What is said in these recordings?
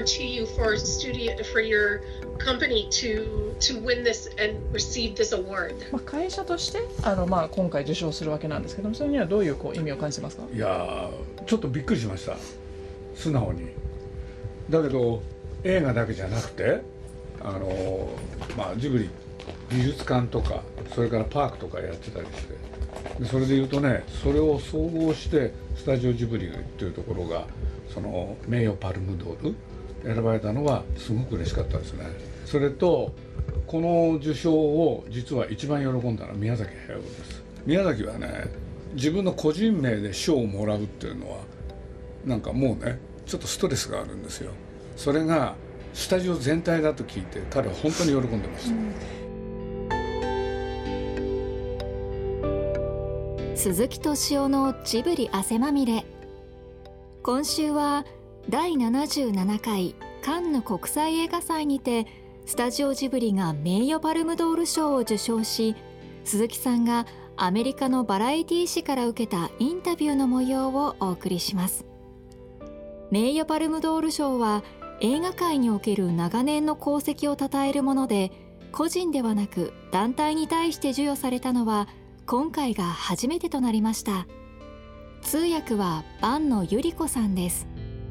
to you for your company to win this and receive this award? 会社として今回受賞するわけなんですけども、それにはどういう意味を感じてますか？ いやちょっとびっくりしました、素直に。だけど映画だけじゃなくてジブリ美術館とかそれからパークとかやってたりして、でそれでいうとね、それを総合してスタジオジブリというところがその名誉パルムドール選ばれたのはすごく嬉しかったですね。それとこの受賞を実は一番喜んだのは宮崎駿です。宮崎はね、自分の個人名で賞をもらうっていうのはなんかもうねちょっとストレスがあるんですよ。それがスタジオ全体だと聞いて彼は本当に喜んでました、 鈴木敏夫のジブリ汗まみれ。今週は第77回カンヌ国際映画祭にてスタジオジブリが名誉パルムドール賞を受賞し、鈴木さんがアメリカのバラエティ誌から受けたインタビューの模様をお送りします。名誉パルムドール賞は映画界における長年の功績を称えるもので、個人ではなく団体に対して授与されたのは今回が初めてとなりました。通訳は坂野由里子さんです。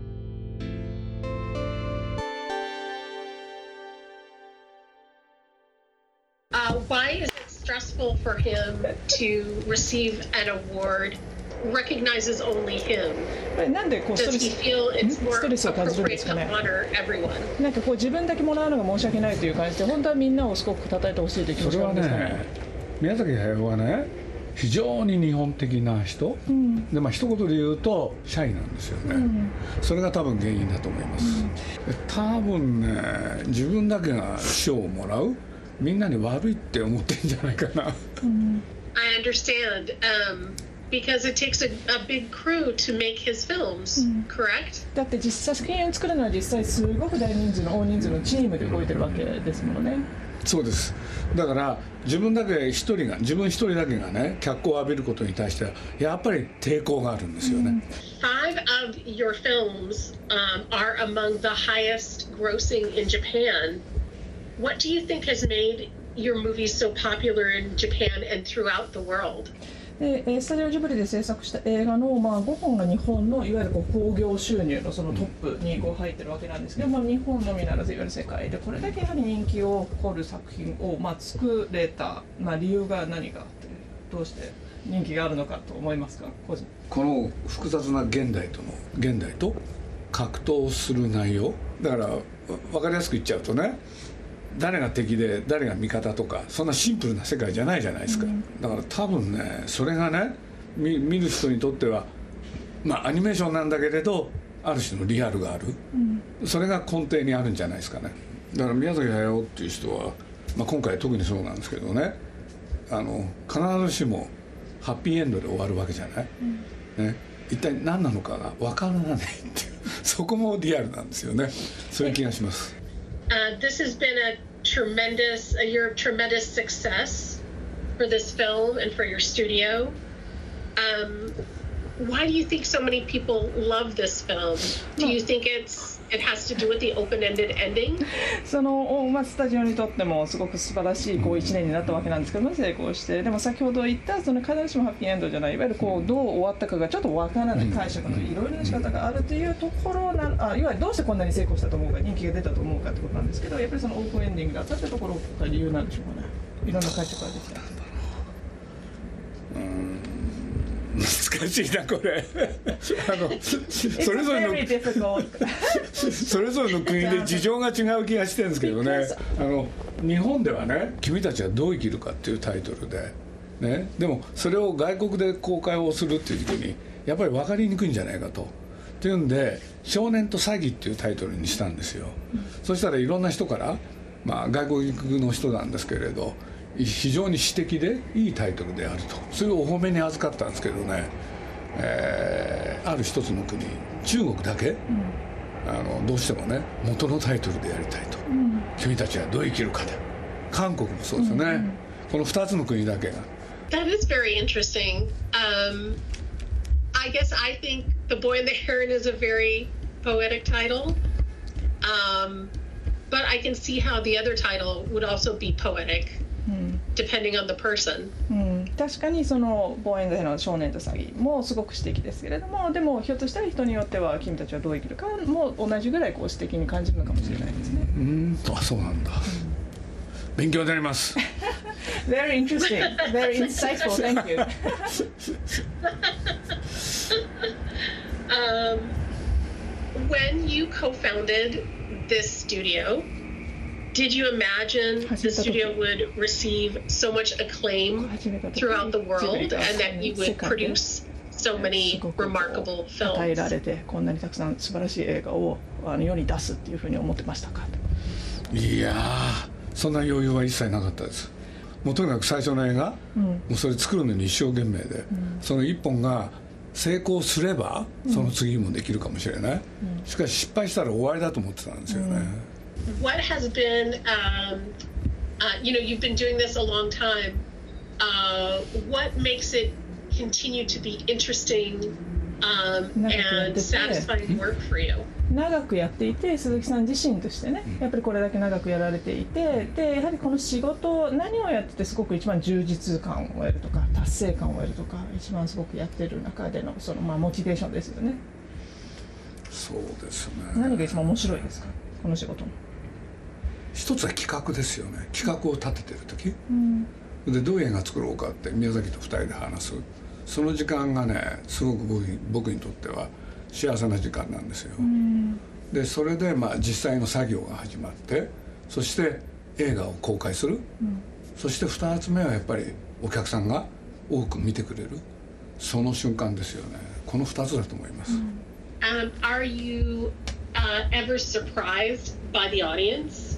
Why is it stressful for him to receive an award recognizes only him? なんで Does he feel it's more ストレスを感じるんで appropriate すか to ね。 honor everyone? なんか自分だけもらうのが申し訳ないという感じで、本当はみんなをすごく称えてほしいという気持ちがあるんですかね。 宮崎駿はね、非常に日本的な人、で一言で言うとシャイなんですよね、それが多分原因だと思います、多分ね、自分だけが賞をもらう、みんなに悪いって思ってるんじゃないかな、 I understand, because it takes a big crew to make his films, correct? だって実際作品を作るのは実際すごく大人数のチームで動いてるわけですもんね。 そうです。だから自分一人だけがね脚光を浴びることに対してはやっぱり抵抗があるんですよね。 Five of your films are among the highest grossing in Japan. What do you think has made your movies so popular in Japan and throughout the world? でスタジオジブリで制作した映画の5本が日本のいわゆる興行収入のそのトップに入ってるわけなんですけど、日本のみならずいわゆる世界でこれだけやはり人気を誇る作品を作れた、理由が何かあって、どうして人気があるのかと思いますか？ この複雑な現代と格闘する内容だから、分かりやすく言っちゃうとね、誰が敵で誰が味方とかそんなシンプルな世界じゃないじゃないですか、だから多分ね、それがね 見る人にとってはアニメーションなんだけれどある種のリアルがある、それが根底にあるんじゃないですかね。だから宮崎駿っていう人は、今回特にそうなんですけどね、必ずしもハッピーエンドで終わるわけじゃない、ね、一体何なのかが分からないっていうそこもリアルなんですよね。そういう気がします。 This has been a year of tremendous success for this film and for your studio. Why do you think so many people love this film? Do you think it has to do with the open-ended ending? そのスタジオにとってもすごく素晴らしい1年になったわけなんですけども、成功して、でも先ほど言ったその必ずしもハッピーエンドじゃない、いわゆるどう終わったかがちょっとわからない解釈のいろいろな仕方があるというところいわゆるどうしてこんなに成功したと思うか、人気が出たと思うかってことなんですけど、やっぱりそのオープンエンディングだったってところが理由なんでしょうかね。いろんな解釈ができた。 難しいなこれそれぞれの国で事情が違う気がしてるんですけどね。日本ではね、君たちはどう生きるかっていうタイトルで、ね、でもそれを外国で公開をするっていう時にやっぱり分かりにくいんじゃないかというんで、少年と詐欺っていうタイトルにしたんですよ、そしたらいろんな人から、外国の人なんですけれど非常に詩的でいいタイトルであると、そういうお褒めに預かったんですけどね、ある一つの国、中国だけ、どうしてもね元のタイトルでやりたいと、君たちはどう生きるかで、韓国もそうですよね、この2つの国だけが。 That is very interesting. I guess I think The Boy and the Heron is a very poetic title. But I can see how the other title would also be poetic, depending on the person. 確かにそのボーエンドの少年と詐欺もすごく詩的ですけれども、でもひょっとしたら人によっては君たちはどう生きるかも同じぐらいこう詩的に感じるのかもしれないですね。 あ、そうなんだ。勉強になります。 Very interesting, very insightful. Thank you. When you co-founded this studio, did you imagine the studio would receive so much acclaim throughout the world and that you would produce so many remarkable 与えら films? れてこんなにたくさん素晴らしい映画を世に出すっていうふうに思ってましたか？ いやー、そんな余裕は一切なかったです。もうとにかく最初の映画、もうそれ作るのに一生懸命で、その一本が成功すればその次もできるかもしれない、しかし失敗したら終わりだと思ってたんですよね。 What has been, you've been doing this a long time. What makes it continue to be interesting and satisfying work for you? 長くやっていて、鈴木さん自身としてね、やっぱりこれだけ長くやられていて、でやはりこの仕事何をやっててすごく一番充実感を得るとか達成感を得るとか、一番すごくやってる中でのそのモチベーションですよね。 そうですね。 何が一番面白いですか、この仕事の。 一つは企画ですよね。企画を立ててる時、でどういう映画作ろうかって宮崎と2人で話す、その時間がねすごく僕にとっては幸せな時間なんですよ。でそれで実際の作業が始まって、そして映画を公開する、そして2つ目はやっぱりお客さんが多く見てくれる、その瞬間ですよね。この2つだと思います。 Are you ever surprised by the audience?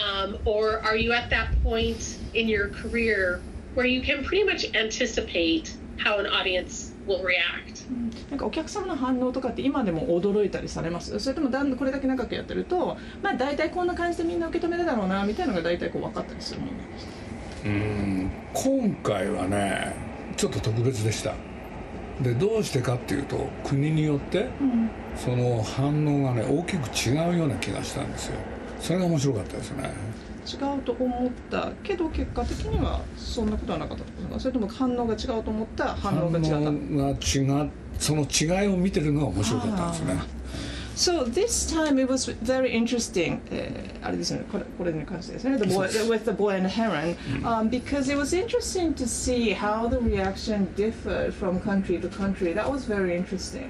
Or are you at that point in your career where you can pretty much anticipate how an audience will react? なんかお客様の反応とかって今でも驚いたりされます？それともこれだけ長くやってると、大体こんな感じでみんな受け止めるだろうなみたいなのが大体こう分かったりするものなんですか？ 今回はねちょっと特別でした。でどうしてかっていうと、国によって、その反応がね大きく違うような気がしたんですよ。それが面白かったですね。 違うと思ったけど結果的にはそんなことはなかったんですか？それとも反応が違うと思った反応が違った？ その違いを見てるのが面白かったんですね。 So this time it was very interesting. あれですね、これに関してですね。With the boy and the heron, because it was interesting to see how the reaction differed from country to country. That was very interesting.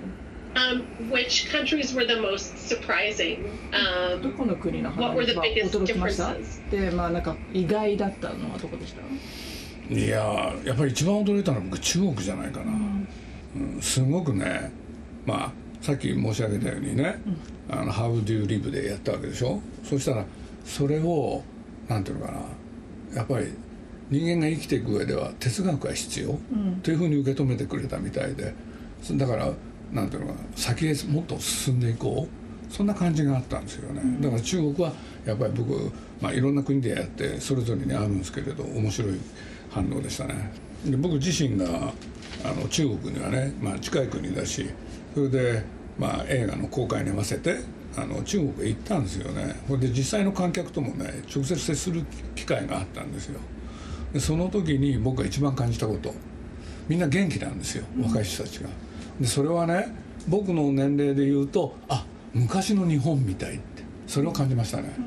Which countries were the most surprising? どこの国の反応が驚きました？で、なんか意外だったのはどこでした？ いややっぱり一番驚いたのは僕中国じゃないかな。すごくね、さっき申し上げたようにね、How do you live でやったわけでしょ。そしたらそれをなんていうのかな、やっぱり人間が生きていく上では哲学が必要、というふうに受け止めてくれたみたいで、だからなんていうのかな、先へもっと進んでいこう、そんな感じがあったんですよね。だから中国はやっぱり僕、いろんな国でやってそれぞれにあるんですけれど面白い反応でしたね。で僕自身が中国にはね、近い国だし、それで映画の公開に合わせて中国へ行ったんですよね。それで実際の観客ともね直接接する機会があったんですよ。でその時に僕が一番感じたこと、みんな元気なんですよ、若い人たちが。でそれはね僕の年齢で言うと昔の日本みたいって、それを感じましたね。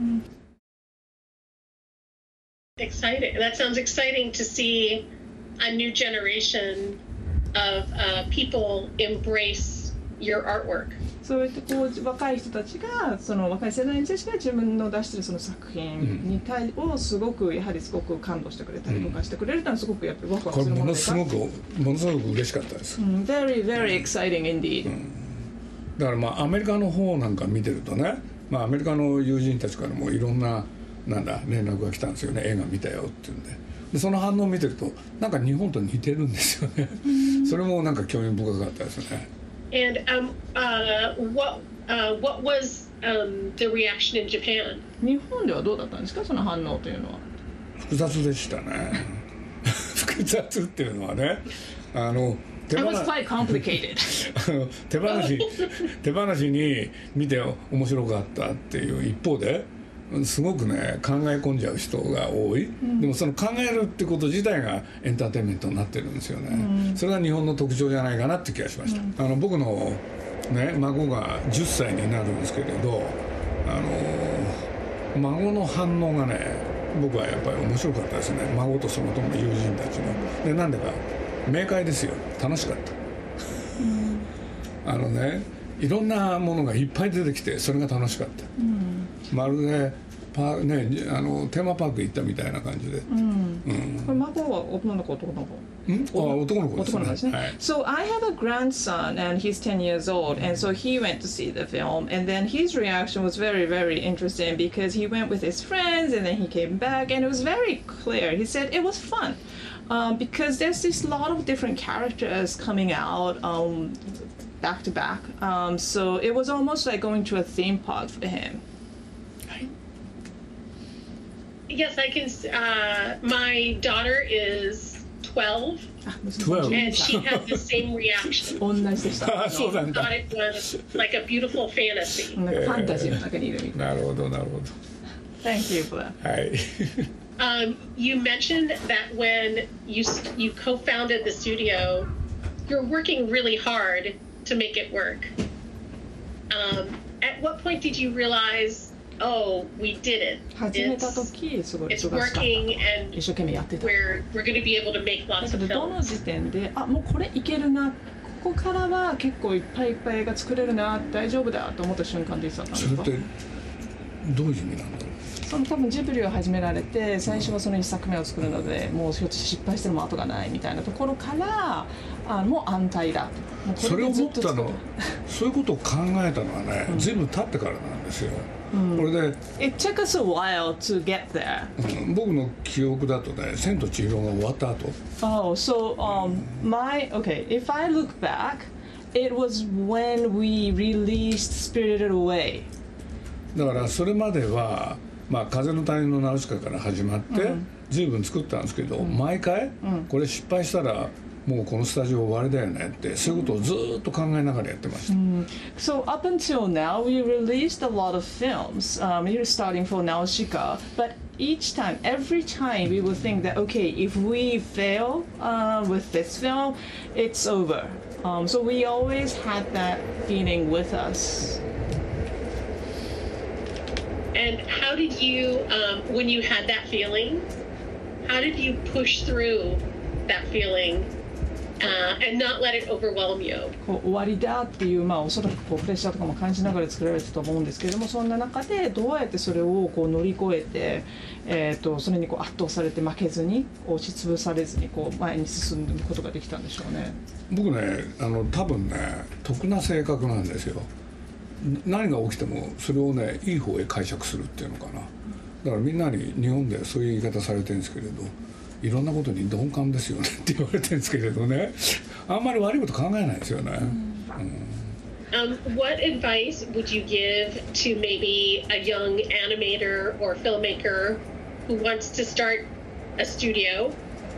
Exciting. That sounds exciting to see a new generation of people embrace your artwork. そうやって若い人たちが、その若い世代の人たちが自分の出してるその作品にをすごく感動してくれたりとかしてくれるのはすごくやっぱりワクワクするものですか？ これものすごく嬉しかったです。 Very, very exciting indeed. だからアメリカの方なんか見てるとね、アメリカの友人たちからもいろんな連絡が来たんですよね。映画見たよっていうんで、その反応を見てるとなんか日本と似てるんですよね。それもなんか興味深かったですね。 And what was the reaction in Japan? 日本ではどうだったんですか、その反応というのは？複雑でしたね。複雑っていうのはね、 It was quite complicated. 手放しに見て面白かったっていう一方ですごくね考え込んじゃう人が多い、でもその考えるってこと自体がエンターテインメントになってるんですよね、それが日本の特徴じゃないかなって気がしました、僕の、ね、孫が10歳になるんですけれど孫の反応がね僕はやっぱり面白かったですね。孫とその友の友人たちのでなんでか明快ですよ。楽しかった、ねいろんなものがいっぱい出てきてそれが楽しかった、まるでテーマパーク行ったみたいな感じで、 これ孫は女の子男の子？ 男の子ですね。 So I have a grandson and he's 10 years old, and so he went to see the film, and then his reaction was very, very interesting because he went with his friends and then he came back and it was very clear. He said it was fun because there's this lot of different characters coming out back to back. So it was almost like going to a theme park for him. Yes, I can. My daughter is 12, 12 and she had the same reaction. 同じでした。 そうなんだ。 Thought it was like a beautiful fantasy. なんかファンタジーの中にいるみたいな。 なるほどなるほど。 Thank you for that. はい。 You mentioned that when you co-founded the studio, you're working really hard to make it work. At what point did you realize?Oh, we did it. 始めた時すごい It's 忙しかった。 working, and 一生懸命やってた。 we're going to be able to make だ lots け of どどの films. 時点でもうこれいけるな、ここからは結構いっぱいいっぱい映画作れるな、大丈夫だと思った瞬間でいつだったんですか？ それってどういう意味なんだろう。 その多分ジブリを始められて最初はその1作目を作るのでもうひょっと失敗しても後がないみたいなところからもう安泰だと。もうこそれをでず思ったのっと作る。 そういうことを考えたのはね、随分経ってからなんですよ。これで、 It took us a while to get there. 僕の記憶だとね、千と千尋が終わった後。 Oh, so if I look back, it was when we released Spirited Away. だからそれまでは、風の谷のナウシカから始まって、随分作ったんですけど、毎回、これ失敗したらもうこのスタジオ終わりだよねってそういうことをずっと考えながらやってました。 So up until now, we released a lot of films. You're starting for Nausicaa, but every time, we would think that okay, if we fail with this film, it's over. So we always had that feeling with us. And how did you, when you had that feeling, how did you push through that feeling and not let it overwhelm you? 終わりだっていうおそらくプレッシャーとかも感じながら作られてたと思うんですけれども、そんな中でどうやってそれを乗り越えて、それに圧倒されて負けずに押しつぶされずに前に進むことができたんでしょうね。 僕ね多分ね得な性格なんですよ。何が起きてもそれをねいい方へ解釈するっていうのかな。だからみんなに日本でそういう言い方されてるんですけれど、いろんなことに鈍感ですよねって言われてるんですけれどね、あんまり悪いこと考えないですよね。 What advice would you give to maybe a young animator or filmmaker who wants to start a studio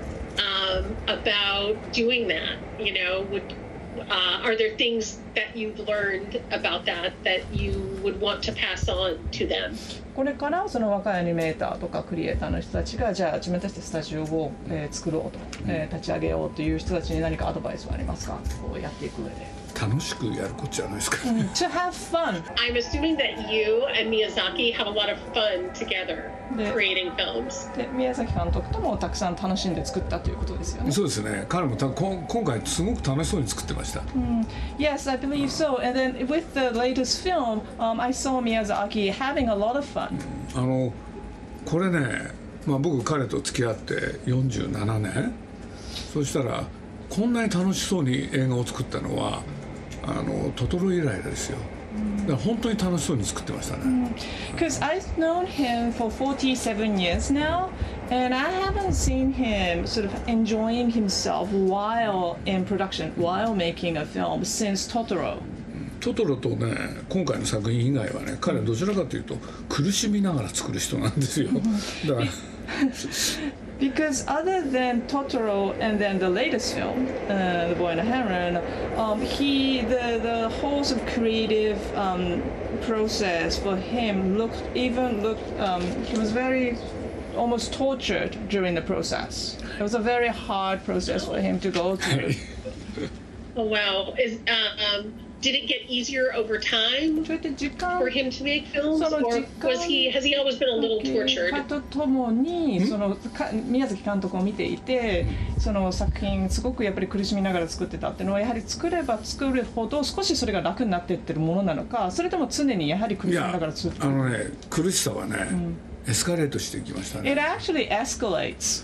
about doing that? You know, are there things that you've learned about that you would want to pass on to them? これからその若いアニメーターとかクリエイターの人たちがじゃあ自分たちでスタジオを、作ろうと、立ち上げようという人たちに何かアドバイスはありますか？やっていく上で。 楽しくやることじゃないですか。 To have fun. I'm assuming that you and Miyazaki have a lot of fun together creating films. で宮崎監督ともたくさん楽しんで作ったということですよね。 そうですね。彼も今回すごく楽しそうに作ってました。 Yes, I believe so. And then with the latest film, I saw Miyazaki having a lot of fun. これね、僕彼と付き合って47年。そしたらこんなに楽しそうに映画を作ったのはトトロ以来ですよ。だから本当に楽しそうに作ってましたね。 Because I've known him for 47 years now, and I haven't seen him sort of enjoying himself while in production, while making a film since Totoro. トトロとね今回の作品以外はね彼はどちらかというと苦しみながら作る人なんですよ。だから Because other than Totoro and then the latest film, The Boy and the Heron, the whole sort of creative process for him he was very almost tortured during the process. It was a very hard process for him to go through. Oh wow! Did it get easier over time for him to make films, or has he always been a little tortured? とともに宮崎監督を見ていて、その作品すごくやっぱり苦しみながら作ってたっていうのはやはり作れば作るほど少しそれが楽になっていってるものなのか、それとも常にやはり苦しみながら作ってる。 苦しさはね、エスカレートしていきましたね。 It actually escalates.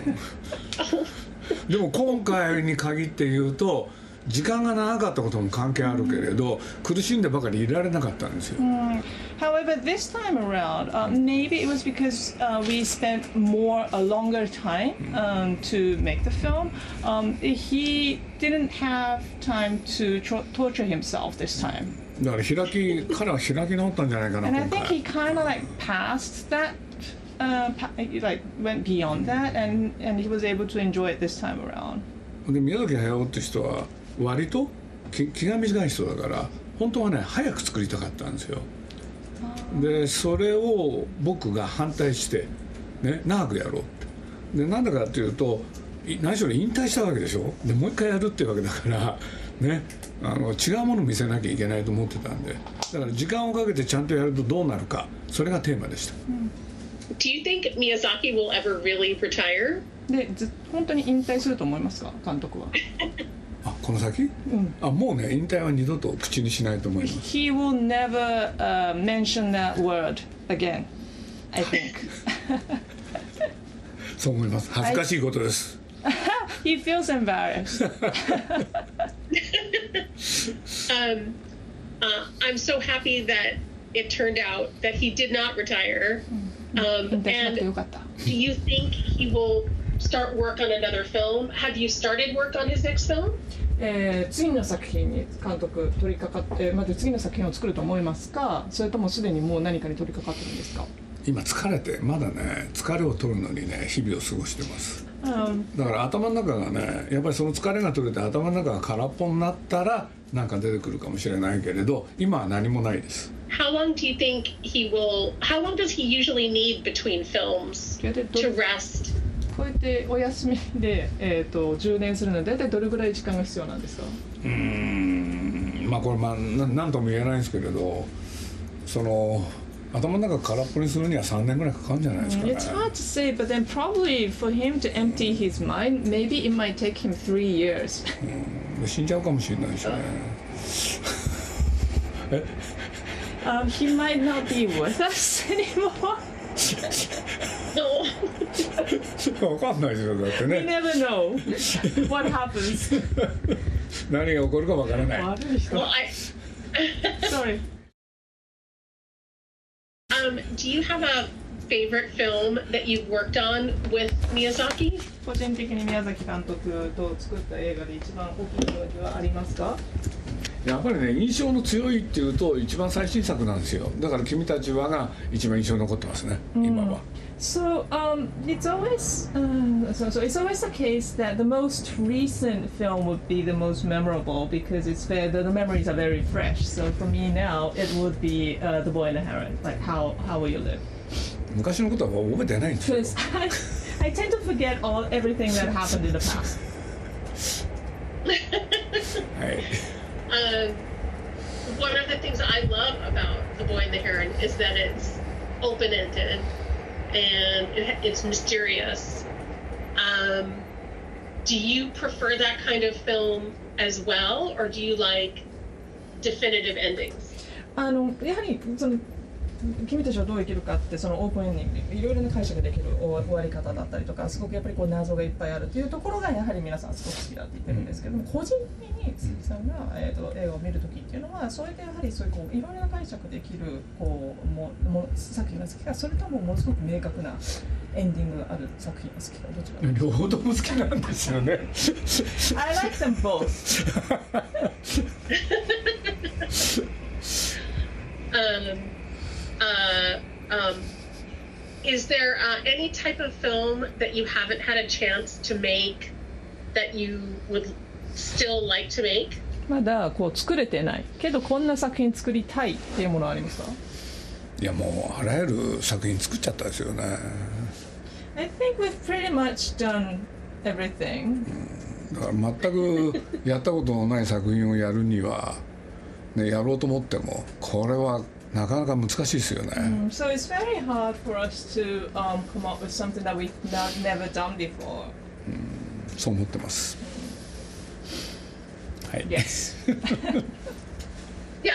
でも今回に限って言うと。時間が長かったことも関係あるけれど、苦しんでばかりいられなかったんですよ。 However, this time around, maybe it was because we spent a longer time to make the film. He didn't have time to torture himself this time. だから彼は開き直ったんじゃないかな。 And I think he kind of like passed that. Like went beyond that, and he was able to enjoy it this time around. で宮崎駿って人は割と気が短い人だから本当はね早く作りたかったんですよ。でそれを僕が反対して、ね、長くやろうって。でなんでかっていうと何しろ引退したわけでしょ。でもう一回やるっていうわけだからね、違うものを見せなきゃいけないと思ってたんで、だから時間をかけてちゃんとやるとどうなるか、それがテーマでした。 Do you think Miyazaki will ever really retire? で本当に引退すると思いますか、監督は？ この先？もうね引退は二度と口にしないと思います。 He will never mention that word again, I think. そう思います。恥ずかしいことです。 He feels embarrassed. I'm so happy that it turned out that he did not retire. And do you think he will start work on another film? Have you started work on his next film? 次の作品に監督取り掛かって、まず次の作品を作ると思いますか、それともすでにもう何かに取り掛かってるんですか？ 今疲れてまだね疲れを取るのにね日々を過ごしてます。だから頭の中がねやっぱりその疲れが取れて頭の中が空っぽになったらなんか出てくるかもしれないけれど今は何もないです。 How long do you think how long does he usually need between films to rest? こうやってお休みで、充電するので大体どれぐらい時間が必要なんですか？ これ何とも言えないんですけれど、その頭の中空っぽにするには3年ぐらいかかるんじゃないですかね。 It's hard to say, but then probably for him to empty his mind, maybe it might take him 3 years. 死んじゃうかもしれないしね。 He might not be with us anymore. わかんないですよだってね。 We never know what happens. 何が起こるかわからない。 悪い人。Sorry. Do you have a favorite film that you've worked on with Miyazaki? 個人的に宮崎監督と作った映画で一番大きい思い出はありますか？ やっぱりね印象の強いっていうと一番最新作なんですよ。だから君たちはが一番印象に残ってますね、今は。 So it's always it's always the case that the most recent film would be the most memorable because the memories are very fresh. So for me now it would be The Boy and the Heron. Like how will you live? 昔のことは覚えてないんですよ。 Because I tend to forget everything that happened in the past. はい。 One of the things I love about The Boy and the Heron is that it's open-ended and it's mysterious. Do you prefer that kind of film as well, or do you like definitive endings? やはりその君たちはどう生きるかってそのオープンエンディングいろいろな解釈できる終わり方だったりとかすごくやっぱりこう謎がいっぱいあるというところがやはり皆さんすごく好きだって言ってるんですけども、個人的に鈴木さんが、映画を見るときっていうのはそれでやはりそういうこういろいろな解釈できるこう作品が好きか、それともものすごく明確なエンディングがある作品が好きか、どちらか。 両方とも好きなんですよね。 I like them both. Is there any type of film that you haven't had a chance to make that you would still like to make? まだこう作れてないけどこんな作品作りたいっていうものはありますか？ いやもうあらゆる作品作っちゃったですよね。 I think we've pretty much done everything. だから全くやったことのない作品をやるには、ね、やろうと思ってもこれはなかなか難しいですよね。 So it's very hard for us to come up with something that we've never done before. そう思ってます。はい。 Yes. Yeah.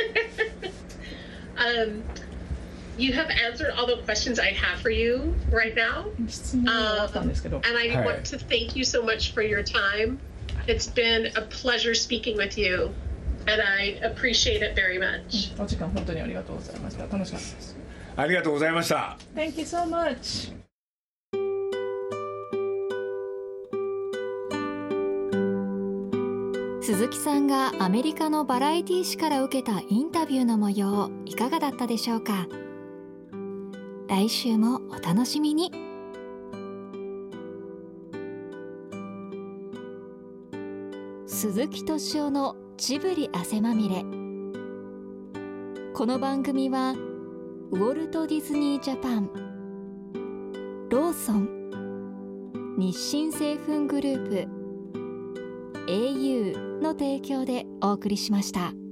You have answered all the questions I have for you right now. 質問があったんですけど。 And I want to thank you so much for your time. It's been a pleasure speaking with you, and I appreciate it very much. お時間本当にありがとうございました。楽しかったです。 ありがとうございました。 Thank you so much. 鈴木さんがアメリカのバラエティ誌から受けたインタビューの模様いかがだったでしょうか。来週もお楽しみに。鈴木敏夫のジブリ汗まみれ。この番組はウォルト・ディズニー・ジャパン、ローソン、日清製粉グループ、au の提供でお送りしました。